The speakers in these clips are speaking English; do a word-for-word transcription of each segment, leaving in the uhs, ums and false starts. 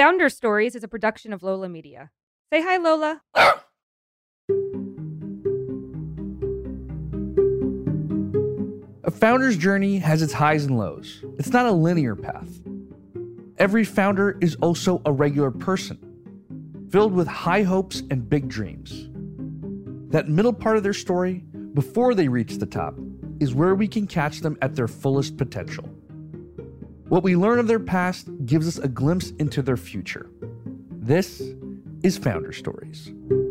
Founder Stories is a production of Lola Media. Say hi, Lola. A founder's journey has its highs and lows. It's not a linear path. Every founder is also a regular person, filled with high hopes and big dreams. That middle part of their story, before they reach the top, is where we can catch them at their fullest potential. What we learn of their past gives us a glimpse into their future. This is Founder Stories.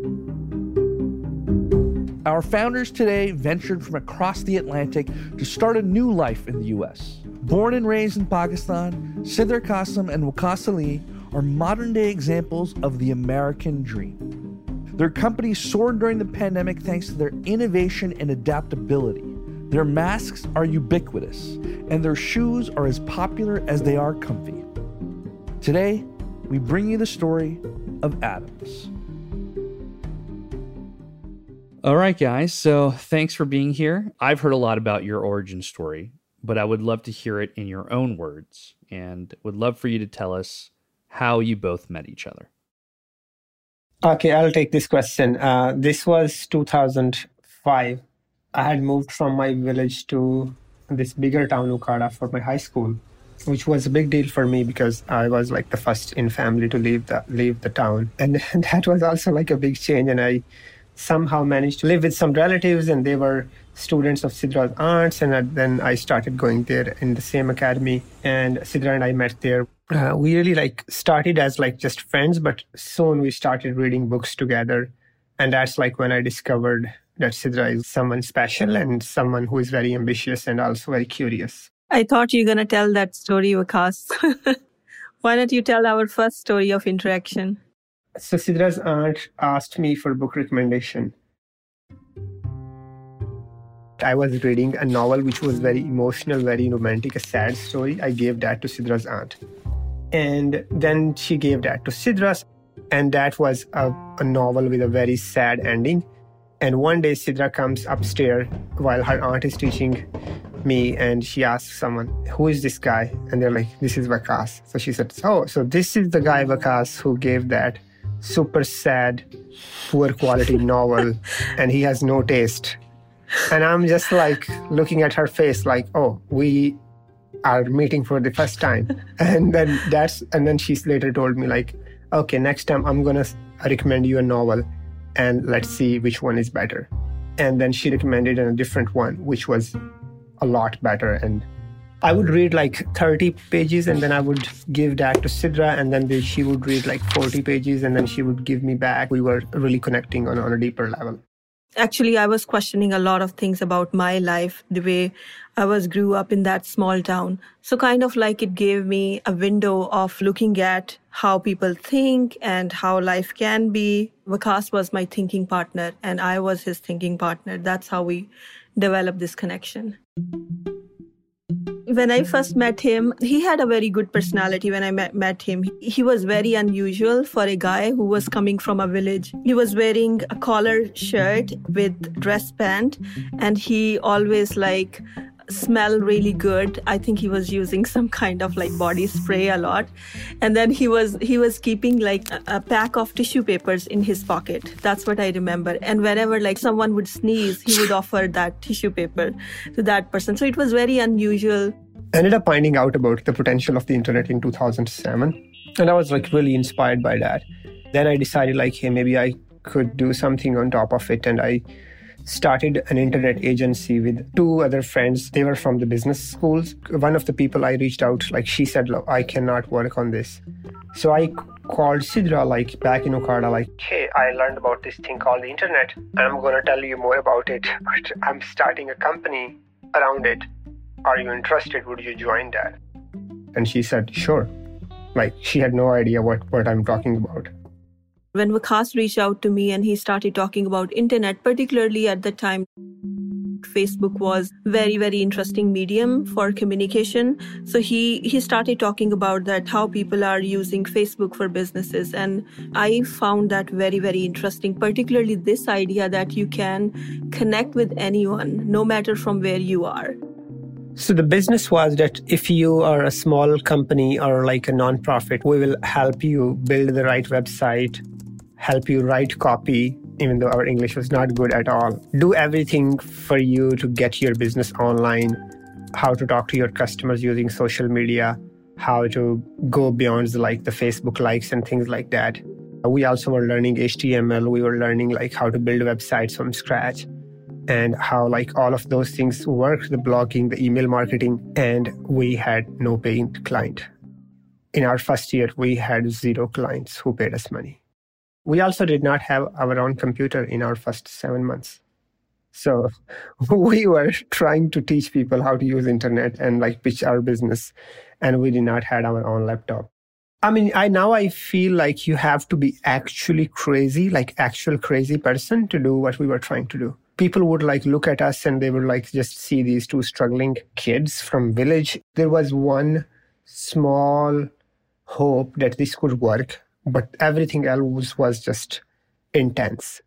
Our founders today ventured from across the Atlantic to start a new life in the U S. Born and raised in Pakistan, Sidra Qasim and Waqas Ali are modern-day examples of the American dream. Their company soared during the pandemic thanks to their innovation and adaptability. Their masks are ubiquitous, and their shoes are as popular as they are comfy. Today, we bring you the story of Adams. All right, guys, so thanks for being here. I've heard a lot about your origin story, but I would love to hear it in your own words, and would love for you to tell us how you both met each other. Okay, I'll take this question. Uh, this was two thousand five. I had moved from my village to this bigger town, Okada, for my high school, which was a big deal for me because I was like the first in family to leave the leave the town. And that was also like a big change. And I somehow managed to live with some relatives, and they were students of Sidra's aunts. And then I started going there in the same academy, and Sidra and I met there. Uh, we really like started as like just friends, but soon we started reading books together. And that's like when I discovered that Sidra is someone special and someone who is very ambitious and also very curious. I thought you were going to tell that story, Waqas. Why don't you tell our first story of interaction? So Sidra's aunt asked me for book recommendation. I was reading a novel which was very emotional, very romantic, a sad story. I gave that to Sidra's aunt. And then she gave that to Sidra's. And that was a, a novel with a very sad ending. And one day Sidra comes upstairs while her aunt is teaching me, and she asks someone, who is this guy? And they're like, this is Waqas. So she said, oh, so this is the guy Waqas who gave that super sad, poor quality novel, and he has no taste. And I'm just like looking at her face like, oh, we are meeting for the first time. And then that's, and then she later told me like, okay, next time I'm going to recommend you a novel, and let's see which one is better. And then she recommended a different one, which was a lot better. And I would read like thirty pages, and then I would give that to Sidra, and then she would read like forty pages, and then she would give me back. We were really connecting on, on a deeper level. Actually, I was questioning a lot of things about my life, the way I was grew up in that small town. So kind of like it gave me a window of looking at how people think and how life can be. Waqas was my thinking partner, and I was his thinking partner. That's how we developed this connection. When I first met him, he had a very good personality when I met, met him. He, he was very unusual for a guy who was coming from a village. He was wearing a collared shirt with dress pant, and he always like smell really good. I think he was using some kind of like body spray a lot. And then he was he was keeping like a, a pack of tissue papers in his pocket. That's what I remember. And whenever like someone would sneeze, he would offer that tissue paper to that person. So it was very unusual. I ended up finding out about the potential of the internet in two thousand seven. And I was like really inspired by that. Then I decided like, hey, maybe I could do something on top of it. And I started an internet agency with two other friends. They were from the business schools. One of the people I reached out, like she said, look, I cannot work on this. So I called Sidra like back in Okada, like, hey, I learned about this thing called the internet, and I'm going to tell you more about it, but I'm starting a company around it. Are you interested? Would you join that? And she said, sure. Like she had no idea what, what I'm talking about. When Waqas reached out to me and he started talking about internet, particularly at the time, Facebook was very, very interesting medium for communication. So he, he started talking about that, how people are using Facebook for businesses. And I found that very, very interesting, particularly this idea that you can connect with anyone, no matter from where you are. So the business was that if you are a small company or like a nonprofit, we will help you build the right website, help you write copy, even though our English was not good at all. Do everything for you to get your business online, how to talk to your customers using social media, how to go beyond the, like the Facebook likes and things like that. We also were learning H T M L. We were learning like how to build websites from scratch and how like all of those things work, the blogging, the email marketing, and we had no paying client. In our first year, we had zero clients who paid us money. We also did not have our own computer in our first seven months. So we were trying to teach people how to use internet and like pitch our business, and we did not have our own laptop. I mean, I now I feel like you have to be actually crazy, like actual crazy person to do what we were trying to do. People would like look at us and they would like just see these two struggling kids from village. There was one small hope that this could work, but everything else was just intense.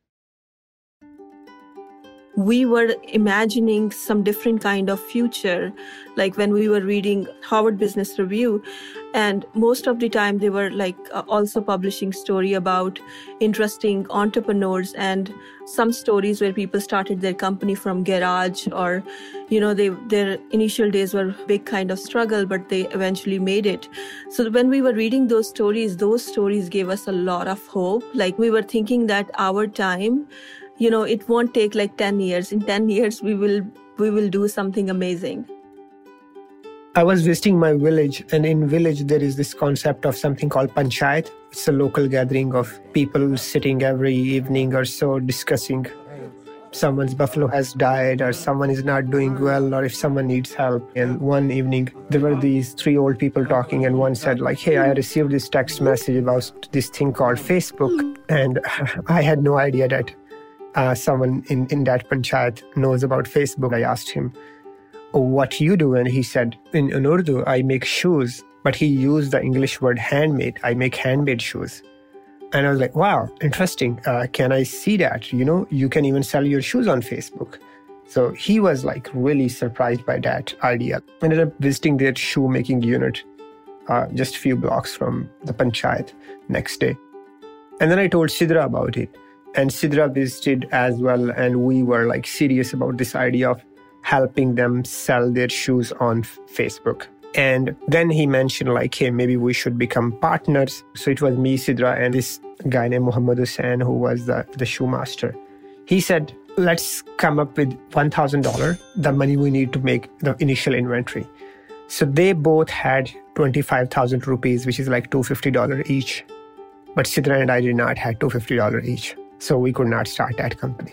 We were imagining some different kind of future, like when we were reading Harvard Business Review, and most of the time they were like uh, also publishing story about interesting entrepreneurs and some stories where people started their company from garage, or, you know, they their initial days were big kind of struggle, but they eventually made it. So when we were reading those stories, those stories gave us a lot of hope. Like we were thinking that our time, you know, it won't take like ten years. In ten years, we will we will do something amazing. I was visiting my village, and in village, there is this concept of something called panchayat. It's a local gathering of people sitting every evening or so discussing someone's buffalo has died, or someone is not doing well, or if someone needs help. And one evening, there were these three old people talking, and one said like, hey, I received this text message about this thing called Facebook, and I had no idea that Uh, someone in, in that panchayat knows about Facebook. I asked him, oh, what do you do? And he said, in, in Urdu, I make shoes. But he used the English word handmade. I make handmade shoes. And I was like, wow, interesting. Uh, can I see that? You know, you can even sell your shoes on Facebook. So he was like really surprised by that idea. Ended up visiting their shoemaking unit uh, just a few blocks from the panchayat next day. And then I told Sidra about it. And Sidra visited as well, and we were like serious about this idea of helping them sell their shoes on f- Facebook. And then he mentioned like, hey, maybe we should become partners. So it was me, Sidra, and this guy named Muhammad Hussain, who was the, the shoe master. He said, let's come up with one thousand dollars, the money we need to make the initial inventory. So they both had twenty-five thousand rupees, which is like two hundred fifty dollars each. But Sidra and I did not have two hundred fifty dollars each. So we could not start that company.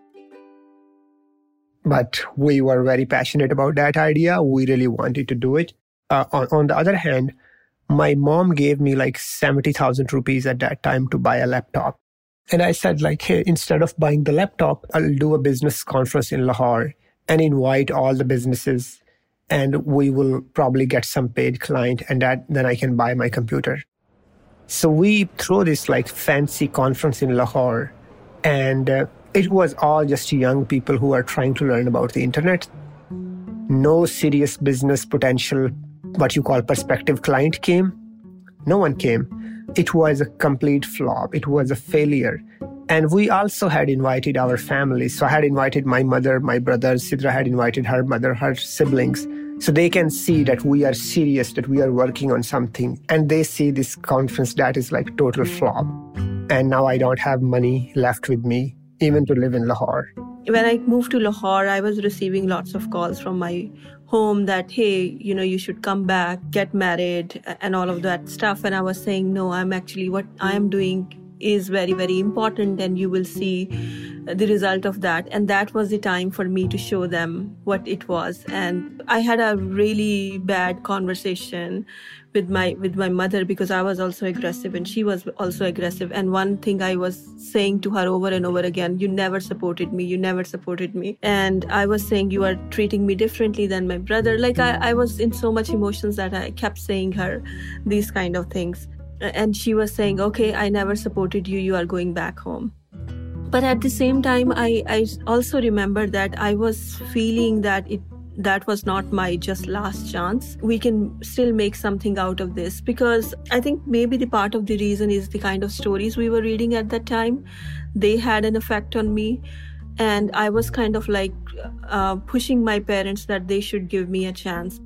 But we were very passionate about that idea. We really wanted to do it. Uh, on, on the other hand, my mom gave me like seventy thousand rupees at that time to buy a laptop. And I said like, hey, instead of buying the laptop, I'll do a business conference in Lahore and invite all the businesses, and we will probably get some paid client, and that then I can buy my computer. So we threw this like fancy conference in Lahore, and uh, it was all just young people who are trying to learn about the internet. No serious business potential, what you call prospective client came. No one came. It was a complete flop. It was a failure. And we also had invited our families. So I had invited my mother, my brother, Sidra had invited her mother, her siblings. So they can see that we are serious, that we are working on something. And they see this conference that is like total flop. And now I don't have money left with me, even to live in Lahore. When I moved to Lahore, I was receiving lots of calls from my home that, hey, you know, you should come back, get married, and all of that stuff. And I was saying, no, I'm actually, what I am doing is very, very important, and you will see the result of that. And that was the time for me to show them what it was. And I had a really bad conversation with my with my mother, because I was also aggressive and she was also aggressive. And one thing I was saying to her over and over again, you never supported me, you never supported me. And I was saying, you are treating me differently than my brother. Like I, I was in so much emotions that I kept saying her these kind of things. And she was saying, okay, I never supported you, you are going back home. But at the same time, I, I also remember that I was feeling that it that was not my just last chance. We can still make something out of this, because I think maybe the part of the reason is the kind of stories we were reading at that time. They had an effect on me. And I was kind of like uh, pushing my parents that they should give me a chance.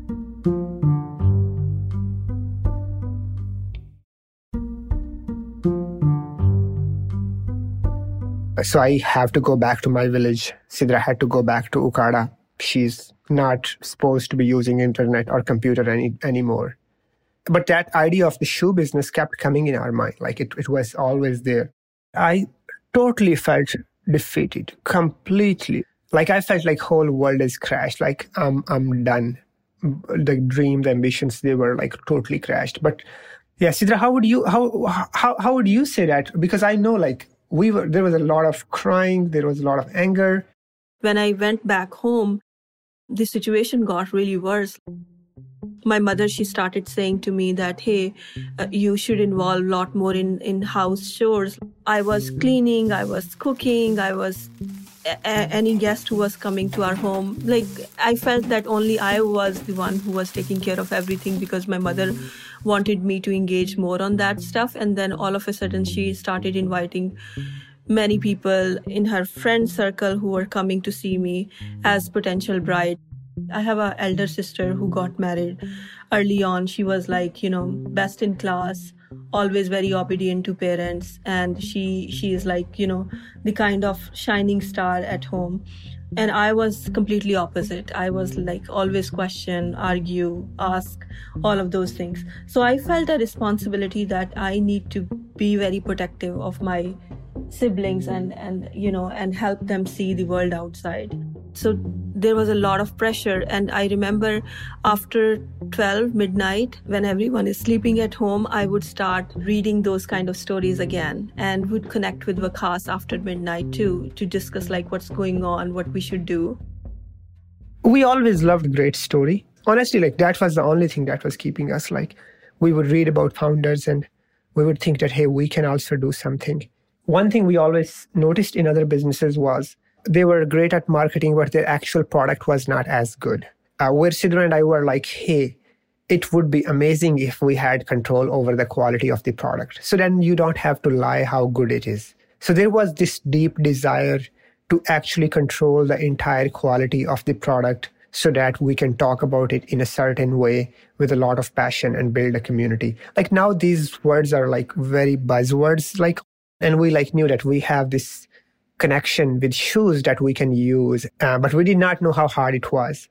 So I have to go back to my village. Sidra had to go back to Ukada. She's not supposed to be using internet or computer any anymore. But that idea of the shoe business kept coming in our mind. Like it, it was always there. I totally felt defeated, completely. Like I felt like whole world is crashed. Like I'm, I'm done. The dreams, ambitions, they were like totally crashed. But yeah, Sidra, how would you, how, how, how would you say that? Because I know like we were, there was a lot of crying. There was a lot of anger. When I went back home, the situation got really worse. My mother, she started saying to me that, hey, uh, you should involve a lot more in, in house chores. I was cleaning, I was cooking, I was a- any guest who was coming to our home. Like, I felt that only I was the one who was taking care of everything, because my mother wanted me to engage more on that stuff. And then all of a sudden, she started inviting many people in her friend circle who were coming to see me as potential bride. I have an elder sister who got married early on. She was like, you know, best in class, always very obedient to parents. And she she is like, you know, the kind of shining star at home. And I was completely opposite. I was like always question, argue, ask, all of those things. So I felt a responsibility that I need to be very protective of my siblings and, and you know, and help them see the world outside. So there was a lot of pressure. And I remember after twelve midnight, when everyone is sleeping at home, I would start reading those kind of stories again and would connect with Waqas after midnight too, to discuss like what's going on, what we should do. We always loved great story. Honestly, like that was the only thing that was keeping us. Like we would read about founders and we would think that, hey, we can also do something. One thing we always noticed in other businesses was they were great at marketing, but their actual product was not as good. Uh, where Sidra and I were like, hey, it would be amazing if we had control over the quality of the product. So then you don't have to lie how good it is. So there was this deep desire to actually control the entire quality of the product so that we can talk about it in a certain way with a lot of passion and build a community. Like now these words are like very buzzwords, like, and we like knew that we have this connection with shoes that we can use, uh, but we did not know how hard it was.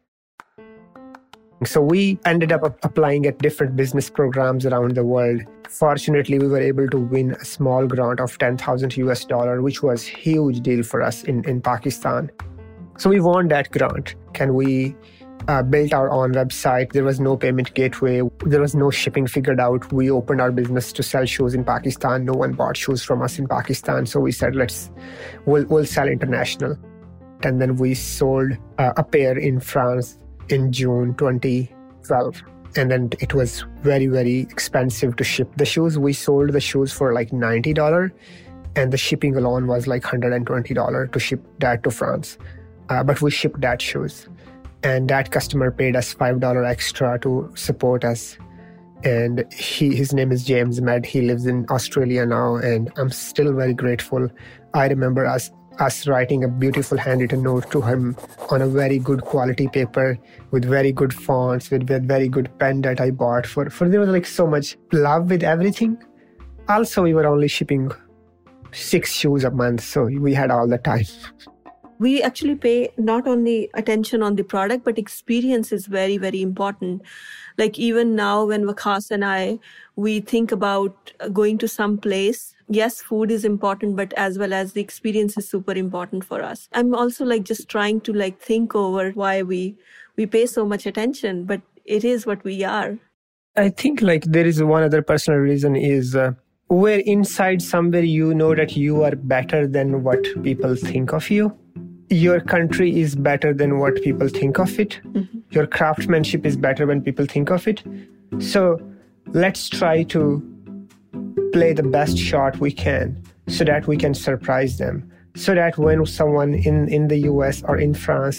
So we ended up applying at different business programs around the world. Fortunately, we were able to win a small grant of ten thousand U S dollar, which was a huge deal for us in, in Pakistan. So we won that grant. Can we uh, built our own website? There was no payment gateway. There was no shipping figured out. We opened our business to sell shoes in Pakistan. No one bought shoes from us in Pakistan. So we said, let's, we'll, we'll sell international. And then we sold uh, a pair in France in June twenty twelve. And then it was very, very expensive to ship the shoes. We sold the shoes for like ninety dollars. And the shipping alone was like one hundred twenty dollars to ship that to France. Uh, but we shipped that shoes. And that customer paid us five dollars extra to support us. And he, his name is James Med. He lives in Australia now. And I'm still very grateful. I remember us us writing a beautiful handwritten note to him on a very good quality paper with very good fonts, with, with very good pen that I bought. For, for there was like so much love with everything. Also, we were only shipping six shoes a month. So we had all the time. We actually pay not only attention on the product, but experience is very, very important. Like even now when Waqas and I, we think about going to some place. Yes, food is important, but as well as the experience is super important for us. I'm also like just trying to like think over why we, we pay so much attention, but it is what we are. I think like there is one other personal reason is uh, where inside somewhere you know that you are better than what people think of you. Your country is better than what people think of it. Mm-hmm. Your craftsmanship is better when people think of it. So let's try to play the best shot we can so that we can surprise them. So that when someone in, in the U S or in France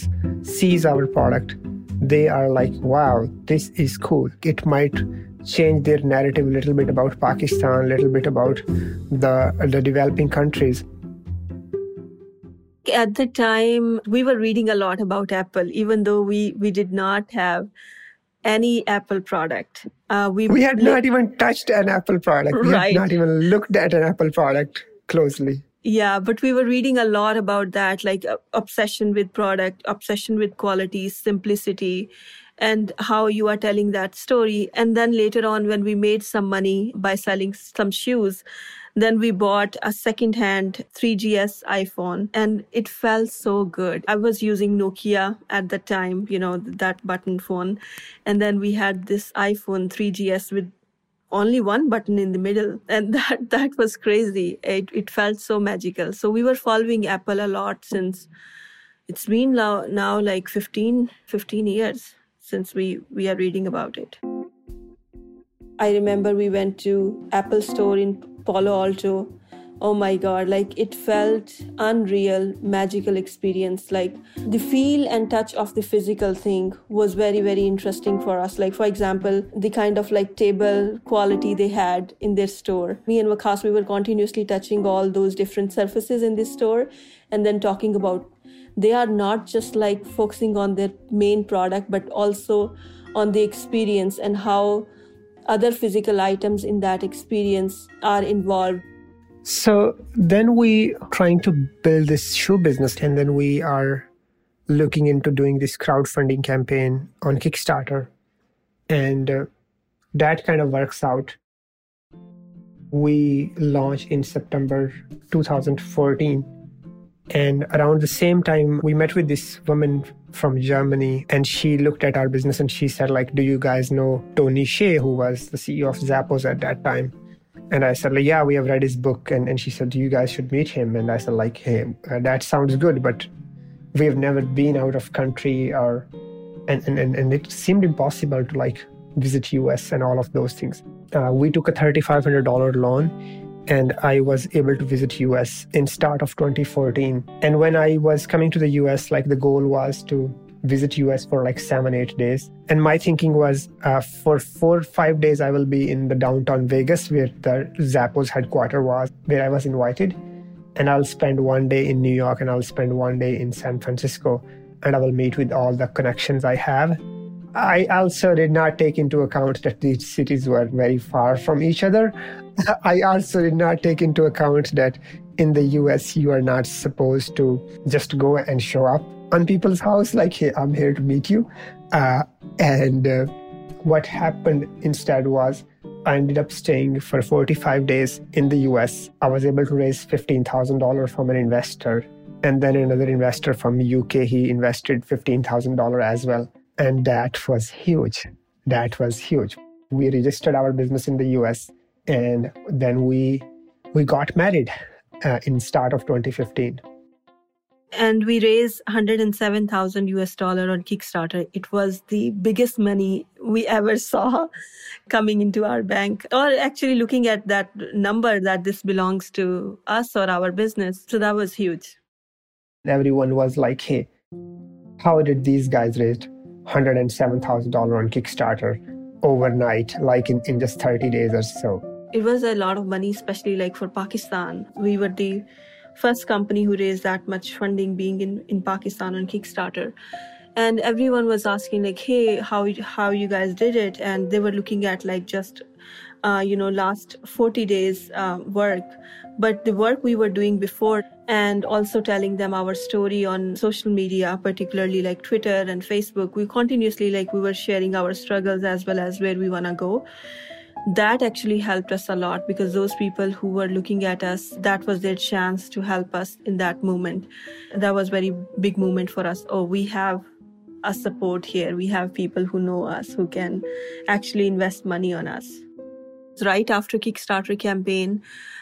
sees our product, they are like, wow, this is cool. It might change their narrative a little bit about Pakistan, a little bit about the, the developing countries. At the time, we were reading a lot about Apple, even though we, we did not have any Apple product. Uh, we we had not even touched an Apple product. We right. had not even looked at an Apple product closely. Yeah, but we were reading a lot about that, like uh, obsession with product, obsession with quality, simplicity, and how you are telling that story. And then later on, when we made some money by selling some shoes, then we bought a second-hand three G S iPhone, and it felt so good. I was using Nokia at the time, you know, that button phone. And then we had this iPhone three G S with only one button in the middle. And that, that was crazy. It, it felt so magical. So we were following Apple a lot since it's been now, now like fifteen, fifteen years since we, we are reading about it. I remember we went to Apple store in Palo Alto. Oh my God, like it felt unreal, magical experience. Like the feel and touch of the physical thing was very, very interesting for us. Like, for example, the kind of like table quality they had in their store. Me and Waqas, we were continuously touching all those different surfaces in this store and then talking about they are not just like focusing on their main product, but also on the experience and how other physical items in that experience are involved. So then we trying to build this shoe business, and then we are looking into doing this crowdfunding campaign on Kickstarter. And uh, that kind of works out. We launched in September two thousand fourteen. And around the same time, we met with this woman from Germany, and she looked at our business and she said, like, do you guys know Tony Hsieh, who was the C E O of Zappos at that time? And I said, like, yeah, we have read his book. And, and she said, you guys should meet him. And I said, like, hey, uh, that sounds good, but we've never been out of country, or and, and, and it seemed impossible to, like, visit U S and all of those things. Uh, we took a three thousand five hundred dollars loan, and I was able to visit U S in start of twenty fourteen. And when I was coming to the U S, like the goal was to visit U S for like seven, eight days. And my thinking was uh, for four, five days, I will be in the downtown Vegas where the Zappos headquarters was, where I was invited. And I'll spend one day in New York and I'll spend one day in San Francisco. And I will meet with all the connections I have. I also did not take into account that these cities were very far from each other. I also did not take into account that in the U S, you are not supposed to just go and show up on people's house like, hey, I'm here to meet you. Uh, and uh, what happened instead was I ended up staying for forty-five days in the U S. I was able to raise fifteen thousand dollars from an investor. And then another investor from the U K, he invested fifteen thousand dollars as well. And that was huge. That was huge. We registered our business in the U S, and then we we got married uh, in start of twenty fifteen. And we raised one hundred seven thousand U S dollar on Kickstarter. It was the biggest money we ever saw coming into our bank, or actually looking at that number that this belongs to us or our business. So that was huge. Everyone was like, hey, how did these guys raise one hundred seven thousand dollars on Kickstarter overnight, like in, in just thirty days or so? It was a lot of money, especially like for Pakistan. We were the first company who raised that much funding being in, in Pakistan on Kickstarter. And everyone was asking like, hey, how, how you guys did it? And they were looking at like just, uh, you know, last forty days uh, work. But the work we were doing before, and also telling them our story on social media, particularly like Twitter and Facebook, we continuously like we were sharing our struggles as well as where we want to go. That actually helped us a lot, because those people who were looking at us, that was their chance to help us in that moment. That was very big moment for us. Oh, we have a support here. We have people who know us, who can actually invest money on us. Right after Kickstarter campaign,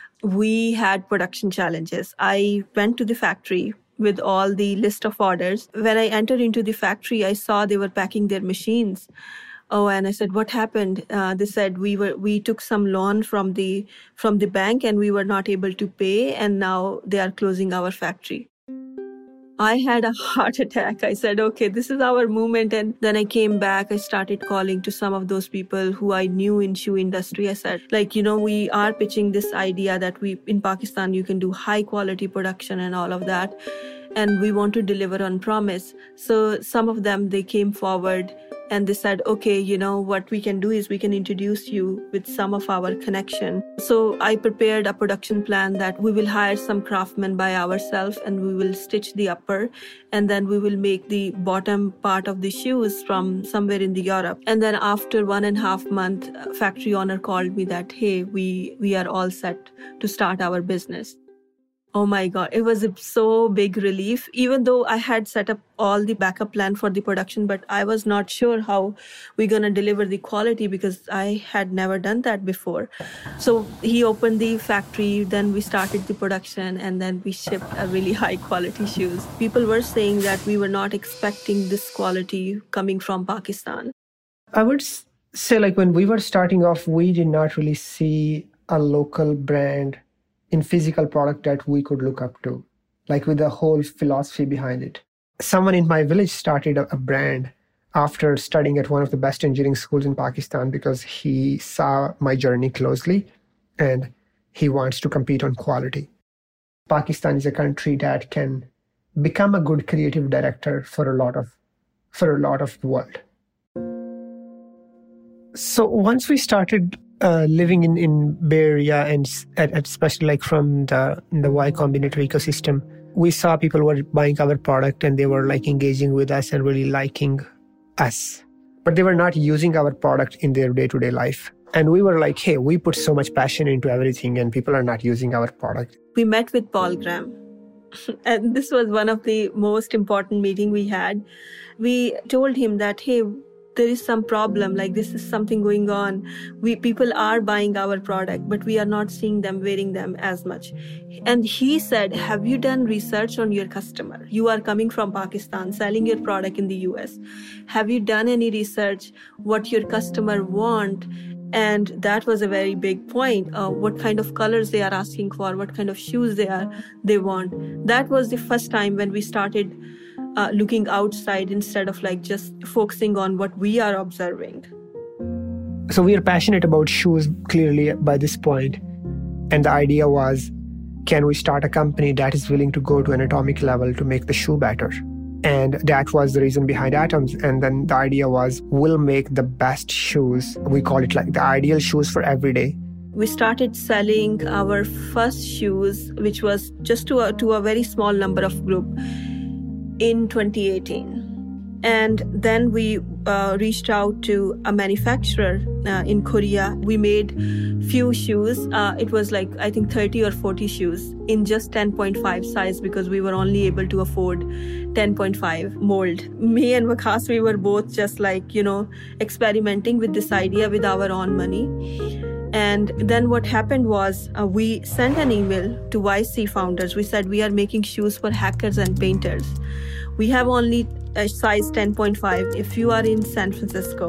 we had production challenges. I went to the factory with all the list of orders. When I entered into the factory, I saw they were packing their machines. Oh, and I said, what happened? Uh, they said we were we took some loan from the from the bank and we were not able to pay, and now they are closing our factory. I had a heart attack. I said, okay, this is our movement. And then I came back. I started calling to some of those people who I knew in shoe industry. I said, like, you know, we are pitching this idea that we, in Pakistan, you can do high quality production and all of that. And we want to deliver on promise. So some of them, they came forward and they said, okay, you know, what we can do is we can introduce you with some of our connection. So I prepared a production plan that we will hire some craftsmen by ourselves and we will stitch the upper and then we will make the bottom part of the shoes from somewhere in the Europe. And then after one and a half month, factory owner called me that, hey, we, we are all set to start our business. Oh my God, it was a so big relief, even though I had set up all the backup plan for the production, but I was not sure how we're going to deliver the quality because I had never done that before. So he opened the factory, then we started the production, and then we shipped a really high quality shoes. People were saying that we were not expecting this quality coming from Pakistan. I would say like when we were starting off, we did not really see a local brand in physical product that we could look up to, like with the whole philosophy behind it. Someone in my village started a, a brand after studying at one of the best engineering schools in Pakistan because he saw my journey closely and he wants to compete on quality. Pakistan is a country that can become a good creative director for a lot of, for a lot of the world. So once we started Uh, living in, in Bay Area and at, especially like from the, the Y Combinator ecosystem, we saw people were buying our product and they were like engaging with us and really liking us. But they were not using our product in their day-to-day life. And we were like, hey, we put so much passion into everything and people are not using our product. We met with Paul Graham. And this was one of the most important meetings we had. We told him that, hey, there is some problem, like this is something going on. We people are buying our product, but we are not seeing them wearing them as much. And he said, have you done research on your customer? You are coming from Pakistan, selling your product in the U S. Have you done any research what your customer want? And that was a very big point. Uh, what kind of colors they are asking for, what kind of shoes they are they want. That was the first time when we started Uh, looking outside instead of like just focusing on what we are observing. So we are passionate about shoes clearly by this point. And the idea was, can we start a company that is willing to go to an atomic level to make the shoe better? And that was the reason behind Atoms. And then the idea was, we'll make the best shoes. We call it like the ideal shoes for every day. We started selling our first shoes, which was just to a, to a very small number of group, in twenty eighteen. And then we uh, reached out to a manufacturer uh, in Korea. We made few shoes. Uh, it was like, I think thirty or forty shoes in just ten point five size because we were only able to afford ten point five mold. Me and Waqas, we were both just like, you know, experimenting with this idea with our own money. And then what happened was uh, we sent an email to Y C founders. We said, we are making shoes for hackers and painters. We have only a size ten point five. If you are in San Francisco,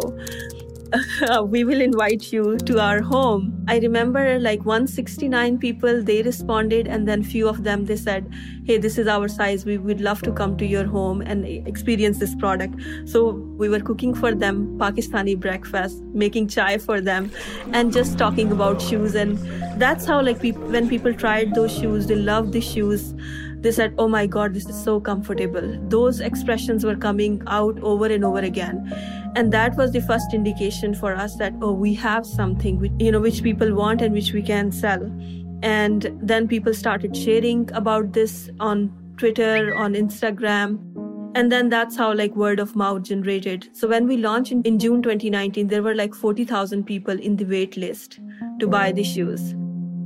we will invite you to our home. I remember like one hundred sixty-nine people, they responded, and then few of them, they said, hey, this is our size. We would love to come to your home and experience this product. So we were cooking for them Pakistani breakfast, making chai for them, and just talking about shoes. And that's how like people, when people tried those shoes, they loved the shoes. They said, oh my God, this is so comfortable. Those expressions were coming out over and over again. And that was the first indication for us that, oh, we have something, which, you know, which people want and which we can sell. And then people started sharing about this on Twitter, on Instagram. And then that's how like word of mouth generated. So when we launched in, in June twenty nineteen, there were like forty thousand people in the wait list to buy the shoes.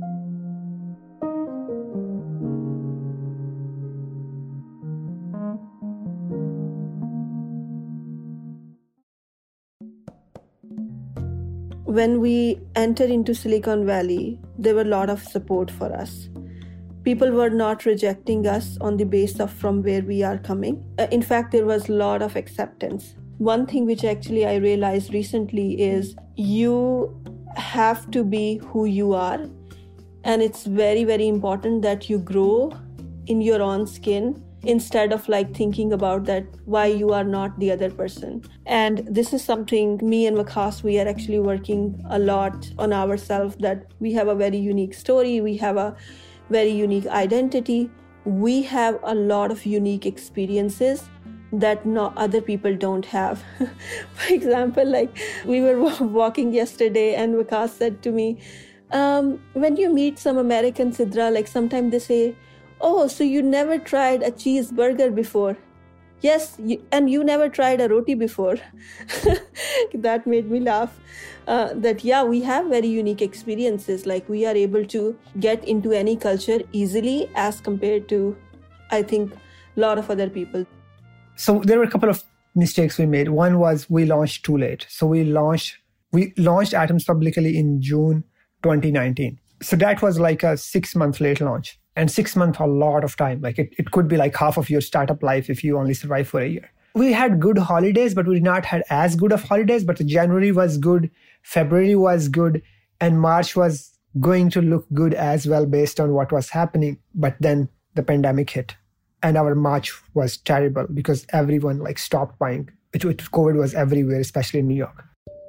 When we entered into Silicon Valley, there were a lot of support for us. People were not rejecting us on the basis of from where we are coming. In fact, there was a lot of acceptance. One thing which actually I realized recently is you have to be who you are. And it's very, very important that you grow in your own skin instead of like thinking about that why you are not the other person. And this is something me and Vikas, we are actually working a lot on ourselves, that we have a very unique story, we have a very unique identity, we have a lot of unique experiences that no other people don't have. For example, like we were walking yesterday and Vikas said to me, um, when you meet some American, Sidra, like sometimes they say, oh, so you never tried a cheeseburger before? Yes, you, and you never tried a roti before. That made me laugh. Uh, that, yeah, we have very unique experiences. Like we are able to get into any culture easily as compared to, I think, a lot of other people. So there were a couple of mistakes we made. One was we launched too late. So we launched we launched Atoms publicly in June twenty nineteen. So that was like a six month late launch. And six months, a lot of time. Like it, it could be like half of your startup life if you only survive for a year. We had good holidays, but we did not had as good of holidays. But January was good, February was good, and March was going to look good as well based on what was happening. But then the pandemic hit. And our March was terrible because everyone like stopped buying. It, it, COVID was everywhere, especially in New York.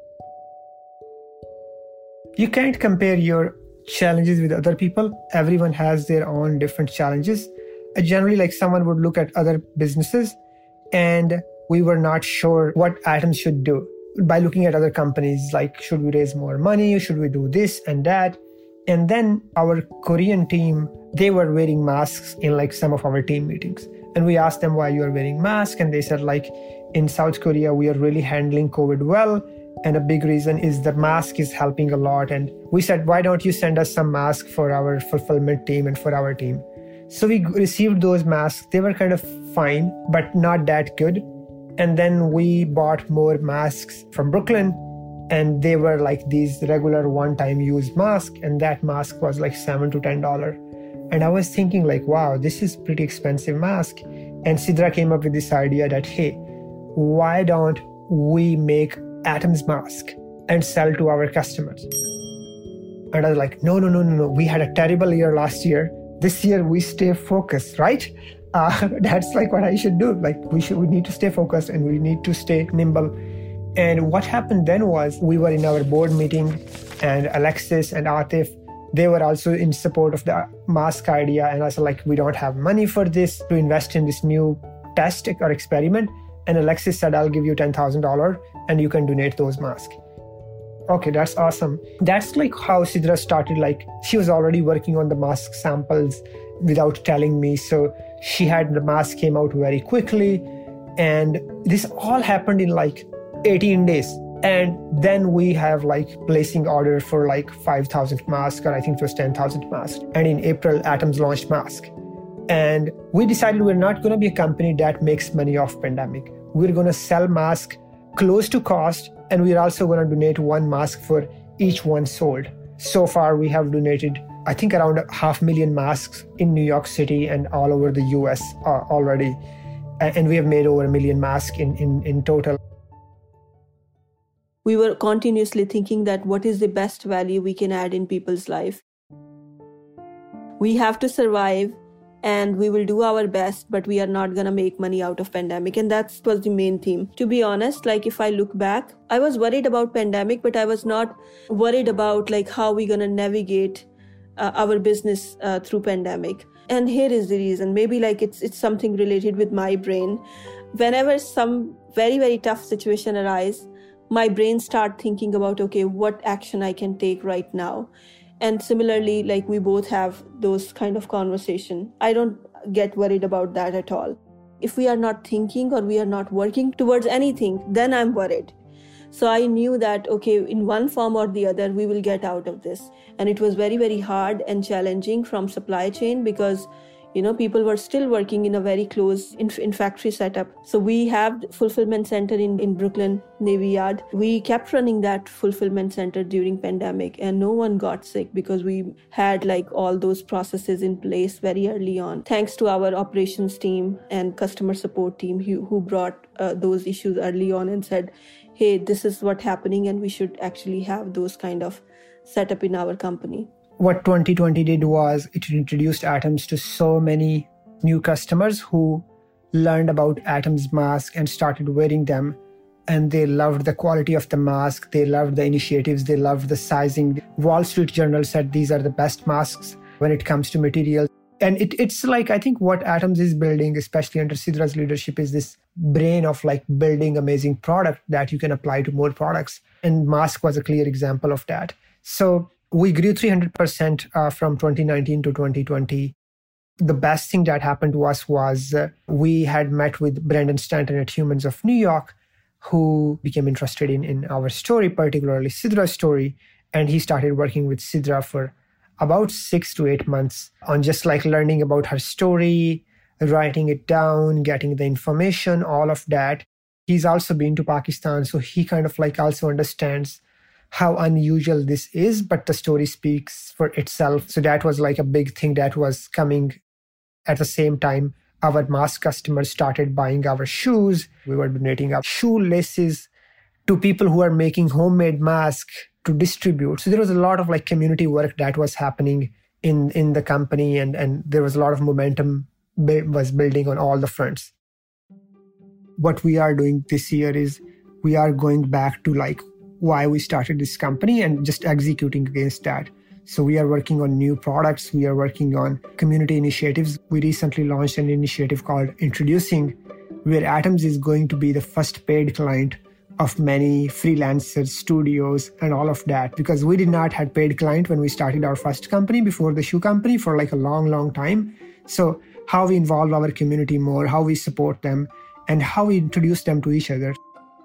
You can't compare your challenges with other people. Everyone has their own different challenges. And generally, like someone would look at other businesses and we were not sure what Atoms should do. By looking at other companies, like should we raise more money? Should we do this and that? And then our Korean team, they were wearing masks in like some of our team meetings. And we asked them why you are wearing masks. And they said like in South Korea, we are really handling COVID well. And a big reason is the mask is helping a lot. And we said, why don't you send us some masks for our fulfillment team and for our team? So we received those masks. They were kind of fine, but not that good. And then we bought more masks from Brooklyn. And they were like these regular one-time use masks. And that mask was like seven to ten dollars. And I was thinking like, wow, this is pretty expensive mask. And Sidra came up with this idea that, hey, why don't we make Atoms mask and sell to our customers? And I was like, no, no, no, no, no. We had a terrible year last year. This year we stay focused, right? Uh, that's like what I should do. Like we should, we need to stay focused and we need to stay nimble. And what happened then was we were in our board meeting and Alexis and Atif, they were also in support of the mask idea. And I was like, we don't have money for this to invest in this new test or experiment. And Alexis said, I'll give you ten thousand dollars and you can donate those masks. Okay, that's awesome. That's like how Sidra started. Like she was already working on the mask samples without telling me. So she had the mask came out very quickly. And this all happened in like eighteen days. And then we have like placing order for like five thousand masks, or I think it was ten thousand masks. And in April, Atoms launched mask. And we decided we're not going to be a company that makes money off pandemic. We're going to sell masks close to cost. And we're also going to donate one mask for each one sold. So far, we have donated, I think, around half million masks in New York City and all over the U S uh, already. And we have made over a million masks in, in, in total. We were continuously thinking that what is the best value we can add in people's life. We have to survive and we will do our best, but we are not going to make money out of pandemic. And that was the main theme. To be honest, like if I look back, I was worried about pandemic, but I was not worried about like how we're going to navigate uh, our business uh, through pandemic. And here is the reason. Maybe like it's it's something related with my brain. Whenever some very, very tough situation arises, my brain start thinking about, okay, what action I can take right now. And similarly, like we both have those kind of conversation. I don't get worried about that at all. If we are not thinking or we are not working towards anything, then I'm worried. So I knew that, okay, in one form or the other, we will get out of this. And it was very, very hard and challenging from supply chain because, you know, people were still working in a very close in, in factory setup. So we have the fulfillment center in, in Brooklyn, Navy Yard. We kept running that fulfillment center during pandemic and no one got sick because we had like all those processes in place very early on. Thanks to our operations team and customer support team who, who brought uh, those issues early on and said, hey, this is what's happening and we should actually have those kind of setup in our company. What twenty twenty did was it introduced Atoms to so many new customers who learned about Atom's mask and started wearing them. And they loved the quality of the mask. They loved the initiatives. They loved the sizing. Wall Street Journal said these are the best masks when it comes to materials. And it, it's like, I think what Atoms is building, especially under Sidra's leadership, is this brain of like building amazing product that you can apply to more products. And mask was a clear example of that. So we grew three hundred percent uh, from twenty nineteen to twenty twenty. The best thing that happened to us was uh, we had met with Brandon Stanton at Humans of New York, who became interested in, in our story, particularly Sidra's story. And he started working with Sidra for about six to eight months on just like learning about her story, writing it down, getting the information, all of that. He's also been to Pakistan, so he kind of like also understands how unusual this is, but the story speaks for itself. So that was like a big thing that was coming at the same time. Our mask customers started buying our shoes. We were donating our shoelaces to people who are making homemade masks to distribute. So there was a lot of like community work that was happening in, in the company, and, and there was a lot of momentum was building on all the fronts. What we are doing this year is we are going back to like why we started this company and just executing against that. So we are working on new products. We are working on community initiatives. We recently launched an initiative called Introducing, where Atoms is going to be the first paid client of many freelancers, studios, and all of that. Because we did not have paid client when we started our first company before the shoe company for like a long, long time. So how we involve our community more, how we support them, and how we introduce them to each other.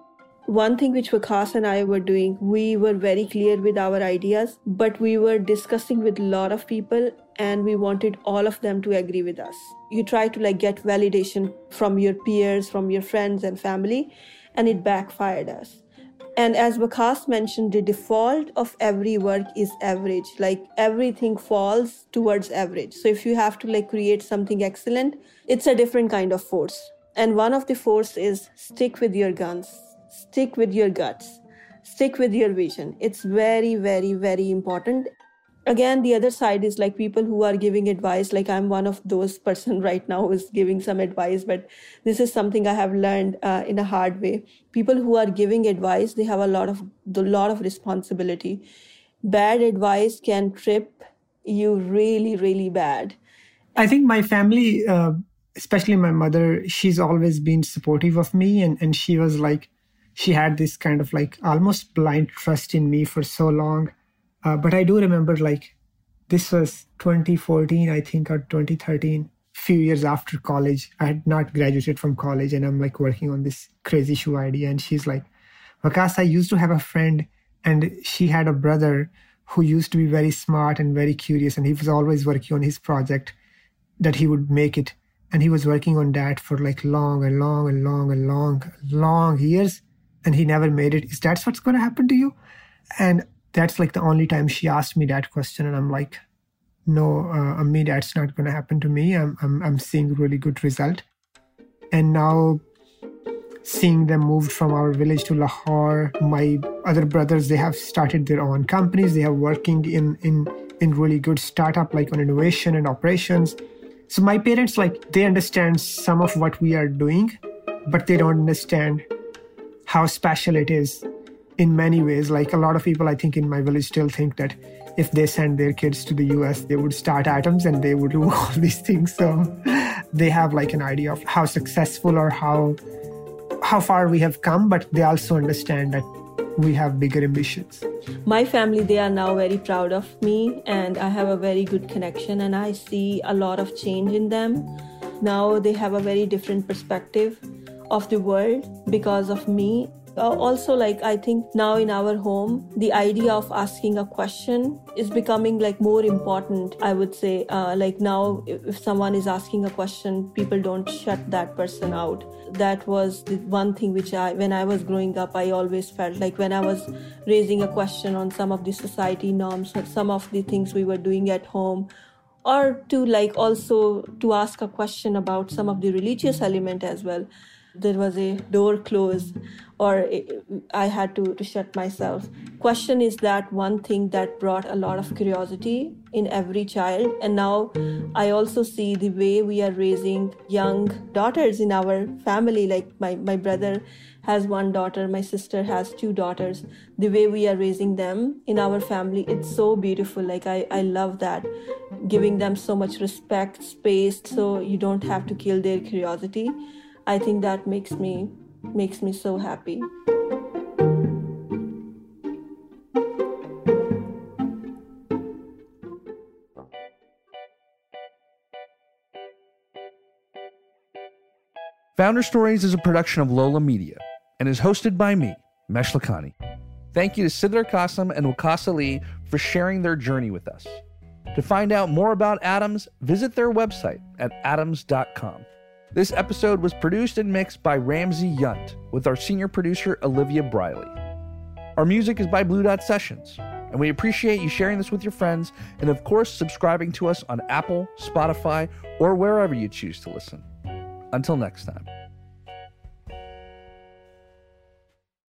One thing which Vikas and I were doing, we were very clear with our ideas, but we were discussing with a lot of people and we wanted all of them to agree with us. You try to like get validation from your peers, from your friends and family, and it backfired us. And as Vikas mentioned, the default of every work is average. Like everything falls towards average. So if you have to like create something excellent, it's a different kind of force. And one of the force is stick with your guns. Stick with your guts, stick with your vision. It's very, very, very important. Again, the other side is like people who are giving advice. Like I'm one of those person right now who is giving some advice, but this is something I have learned uh, in a hard way. People who are giving advice, they have a lot of a lot of responsibility. Bad advice can trip you really, really bad. I think my family, uh, especially my mother, she's always been supportive of me, and, and she was like, she had this kind of like almost blind trust in me for so long. Uh, but I do remember like this was twenty fourteen, I think, or twenty thirteen, few years after college. I had not graduated from college and I'm like working on this crazy shoe idea. And she's like, Vikas, I used to have a friend and she had a brother who used to be very smart and very curious. And he was always working on his project that he would make it. And he was working on that for like long and long and long and long, long years. And he never made it. Is that what's going to happen to you? And that's like the only time she asked me that question. And I'm like, no, uh, Ammi, that's not going to happen to me. I'm, I'm, I'm seeing really good result. And now seeing them moved from our village to Lahore, my other brothers, they have started their own companies. They are working in, in, in really good startup, like on innovation and operations. So my parents, like, they understand some of what we are doing, but they don't understand how special it is in many ways. Like a lot of people, I think in my village still think that if they send their kids to the U S, they would start Atoms and they would do all these things. So they have like an idea of how successful or how how far we have come, but they also understand that we have bigger ambitions. My family, they are now very proud of me and I have a very good connection and I see a lot of change in them. Now they have a very different perspective of the world because of me. Uh, also, like, I think now in our home, the idea of asking a question is becoming like more important, I would say. Uh, like now, if, if someone is asking a question, people don't shut that person out. That was the one thing which I, when I was growing up, I always felt like when I was raising a question on some of the society norms or some of the things we were doing at home, or to like also to ask a question about some of the religious element as well. there was a door closed or I had to, to shut myself. Question is that one thing that brought a lot of curiosity in every child. And now I also see the way we are raising young daughters in our family. Like my, my brother has one daughter, my sister has two daughters. The way we are raising them in our family, it's so beautiful. Like I, I love that. Giving them so much respect, space, so you don't have to kill their curiosity. I think that makes me makes me so happy. Founder Stories is a production of Lola Media and is hosted by me, Mesh Lakhani. Thank you to Sidra Qasim and Waqas Ali for sharing their journey with us. To find out more about Atoms, visit their website at atoms dot com. This episode was produced and mixed by Ramsey Yunt with our senior producer, Olivia Briley. Our music is by Blue Dot Sessions, and we appreciate you sharing this with your friends and, of course, subscribing to us on Apple, Spotify, or wherever you choose to listen. Until next time.